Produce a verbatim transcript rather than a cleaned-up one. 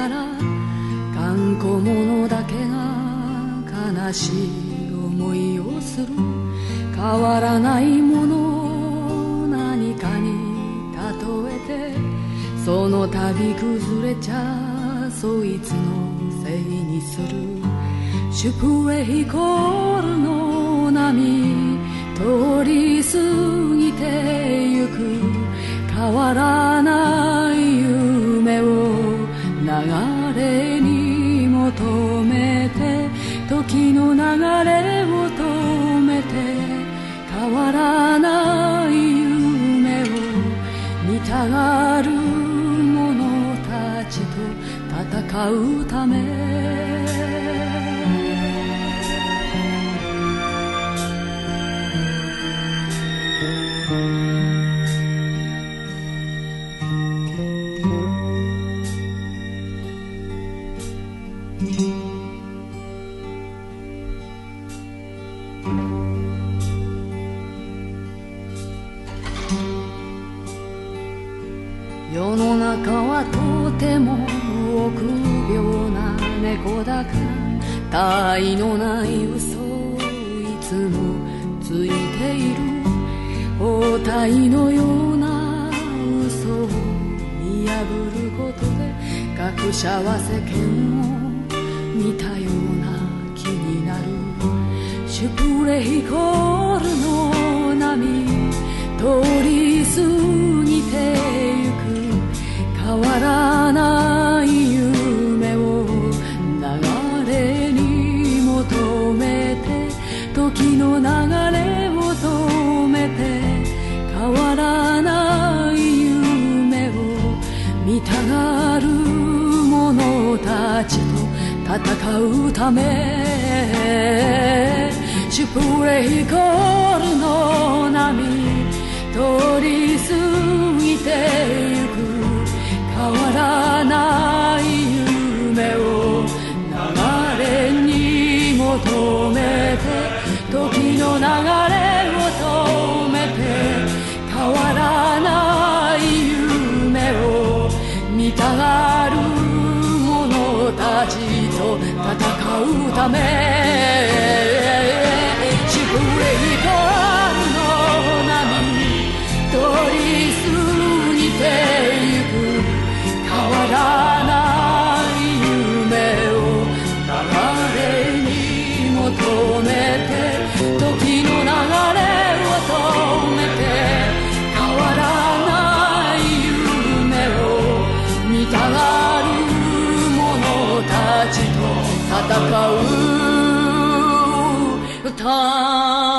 なら頑固者だけが悲しい思いをする。変わらないものを何かに例えて、その度崩れちゃそいつのせいにする。シュプレヒコールの波通り過ぎてゆく。変わらない夢を流れに求めて、時の流れを止めて、変わらない夢を見たがる者たちと戦うため。世の中はとても臆病な猫だから、他意のない嘘をいつもついている。包帯のような嘘を見破ることで、学者は世間を見たような気になる。シュプレヒコールの波通り過ぎてゆく。変わらない夢を流れに求めて、時の流れを止めて、変わらない夢を見たがる者たちと戦うため。シュプレヒコールの波通り過ぎてゆく。変わらない夢を流れに求めて、時の流れを止めて、変わらない夢を見たがる者たちと戦うため。シュプレヒコールの波通り過ぎてゆく。変わらない夢を流れに求めて、時の流れを止めて、変わらない夢を見たがる者たちと戦う歌。